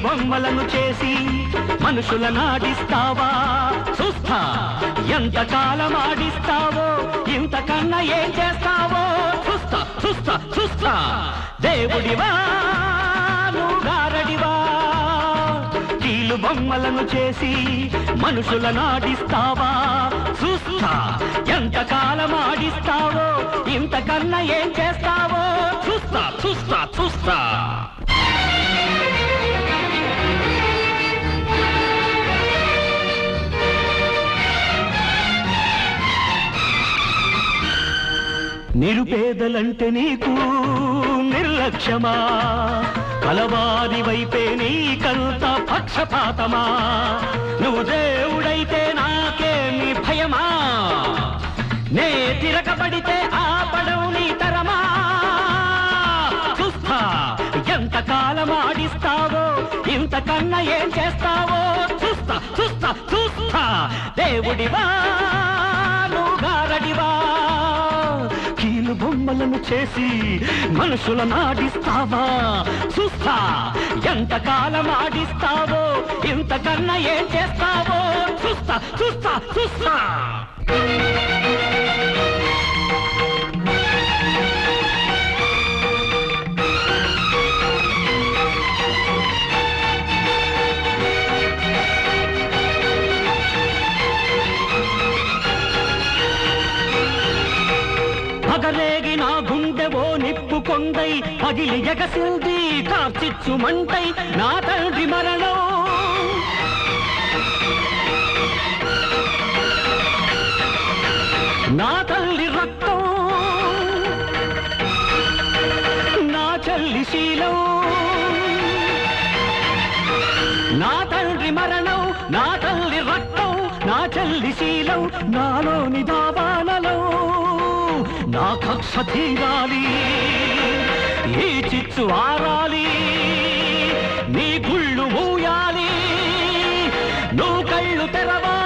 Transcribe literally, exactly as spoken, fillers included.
బొమ్మలను చేసి మనుషుల నాడిస్తావా చూస్తా ఎంతకాలం ఆడిస్తావో ఇంతకన్నా ఏం చేస్తావో చూస్తా చూస్తా చూస్తా దేవుడివా నువ్వు గారడివా కీలు బొమ్మలను చేసి మనుషుల నాడిస్తావా చూస్తా ఎంతకాలం ఆడిస్తావో ఇంతకన్నా ఏం చేస్తావో చూస్తా చూస్తా చూస్తా నిరుపేదలంటే నీకు నిర్లక్ష్యమా కలవారి వైపే నీకంత పక్షపాతమా నువ్వు దేవుడైతే నాకేమి భయమా నే తిరగబడితే ఆపడం నీ తరమా చూస్తా ఎంతకాలం ఆడిస్తావో ఇంతకన్నా ఏం చేస్తావో చూస్తా చూస్తా చూస్తా దేవుడివా నువ్వు గారడివా కీలు బొమ్మలను చేసి మనుషుల నాడిస్తావా చూస్తా ఎంతకాలం ఆడిస్తావో ఇంతకన్నా ఏం చేస్తావో చూస్తా చూస్తా చూస్తా పగలేగి నా గుండెవో నిప్పుకొండై పగిలి ఎగసిల్ది కార్చిచ్చు మంటై నా తండ్రి మరణం నా తల్లి రక్తం నా చెల్లి శీలం నా తండ్రి మరణం నా తల్లి రక్తం నా చెల్లి శీలం నాలోని దావాలలో నా కక్ష తీరాలి ఈ చిచ్చు ఆరాలి నీ గుళ్ళు మూయాలి నువ్వు కళ్ళు తెరవా